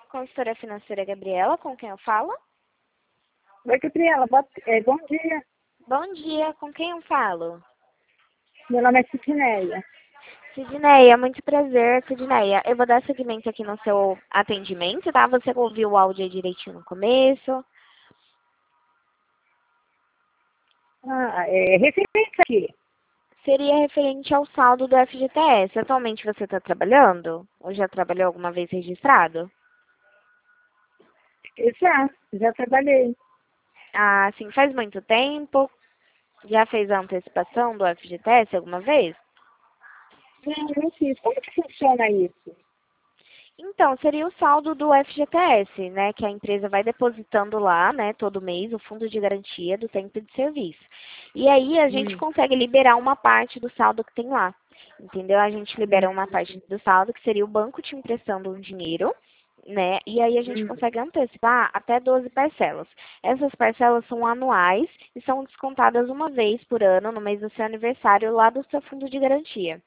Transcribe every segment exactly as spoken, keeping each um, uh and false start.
Consultora financeira Gabriela, com quem eu falo? Oi, Gabriela, boa- é, bom dia. Bom dia, com quem eu falo? Meu nome é Sidneia. Sidneia, muito prazer, Sidneia. Eu vou dar seguimento aqui no seu atendimento, tá? Você ouviu o áudio aí direitinho no começo. Ah, é referente aqui. Seria referente ao saldo do F G T S. Atualmente você está trabalhando? Ou já trabalhou alguma vez registrado? Já, já trabalhei. Ah, sim, faz muito tempo. Já fez a antecipação do F G T S alguma vez? Não, não fiz. Como que funciona isso? Então, seria o saldo do F G T S, né, que a empresa vai depositando lá, né, todo mês, o fundo de garantia do tempo de serviço. E aí a gente Hum, consegue liberar uma parte do saldo que tem lá, entendeu? A gente libera uma parte do saldo, que seria o banco te emprestando um dinheiro, né, e aí a gente hum. consegue antecipar até doze parcelas. Essas parcelas são anuais e são descontadas uma vez por ano, no mês do seu aniversário, lá do seu fundo de garantia.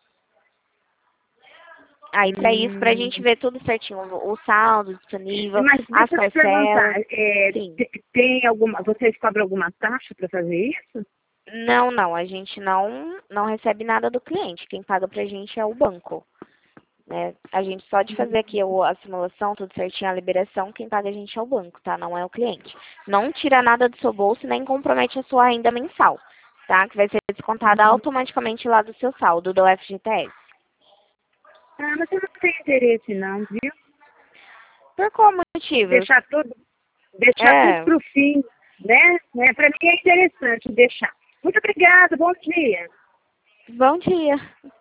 Aí, para isso, para a Hum. gente ver tudo certinho, o o saldo disponível, Mas as deixa eu te parcelas. perguntar, é, Sim. te- tem alguma, vocês cobram alguma taxa para fazer isso? Não, não, a gente não, não recebe nada do cliente. Quem paga pra gente é o banco, né? A gente só de fazer aqui o- a simulação, tudo certinho, a liberação, quem paga a gente é o banco, tá? Não é o cliente. Não tira nada do seu bolso e nem compromete a sua renda mensal, tá? Que vai ser descontada automaticamente lá do seu saldo do F G T S. Ah, mas eu não tenho interesse não, viu? Por qual motivo? Deixar tudo, deixar tudo É, para o fim, né? né? Para mim é interessante deixar. Muito obrigada, bom dia. bom dia.